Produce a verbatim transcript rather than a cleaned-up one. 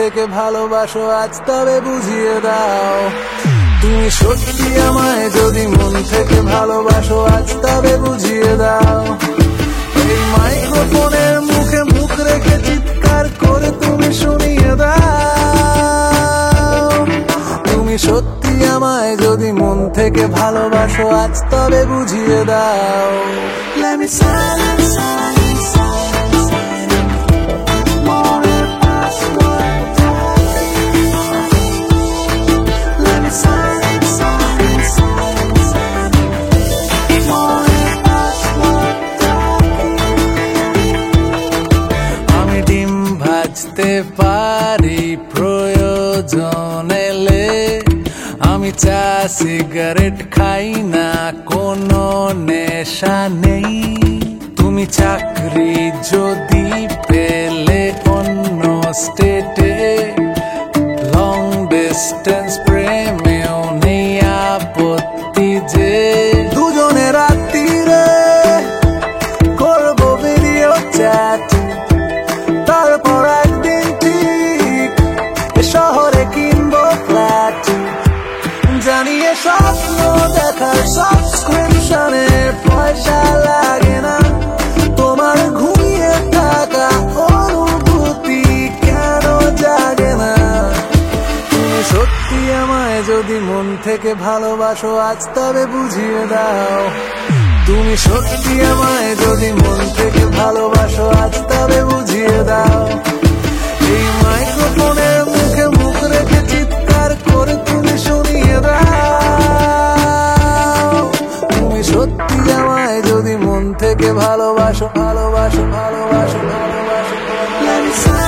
থেকে ভালোবাসো আজ তবে বুঝিয়ে দাও। তুমি সত্যি আমায় যদি মন থেকে ভালোবাসো আজ তবে বুঝিয়ে দাও। এই মাইক্রোফোনের মুখে মুখ রেখে চিৎকার করে তুমি শুনিয়ে দাও। তুমি সত্যি আমায় যদি মন থেকে ভালোবাসো আজ তবে বুঝিয়ে দাও। Let me silence, silence, silence, silence. More password talking. Let me silence, silence, silence, silence. More password talking. আমি ডিম ভাজতে পারি প্রয়োজন এলে, আমি চা সিগারেট খাই না, কোনো নেশা নেই। তুমি চাকরি যদি পেলে অন্য স্টেটে, লং ডিস্টেন্স প্রেমেও নেই আপত্তি যে দুজনে রাত্রিরে করবো ভিডিও চ্যাট, তারপর একদিন ঠিক শহরে কিনবো ফ্ল্যাট। জানিয়ে স্বপ্ন দেখার সাবস্ক্রিপশনে পয়সা লাগে না, তোমার ঘুমিয়ে থাকা অনুভূতি কেন জাগে না? তুমি সত্যি আমায় যদি মন থেকে ভালোবাসো আজ তবে বুঝিয়ে দাও। তুমি সত্যি আমায় যদি মন থেকে ভালোবাসো আজ তবে বুঝিয়ে দাও। এই মাইক্রোফোনের মুখে মুখ রেখে চিৎকার করে তুমি শুনিয়ে দাও। তুমি সত্যি আমায় যদি মন থেকে ভালোবাসো, ভালোবাসো, ভালোবাসো, ভালোবাসো।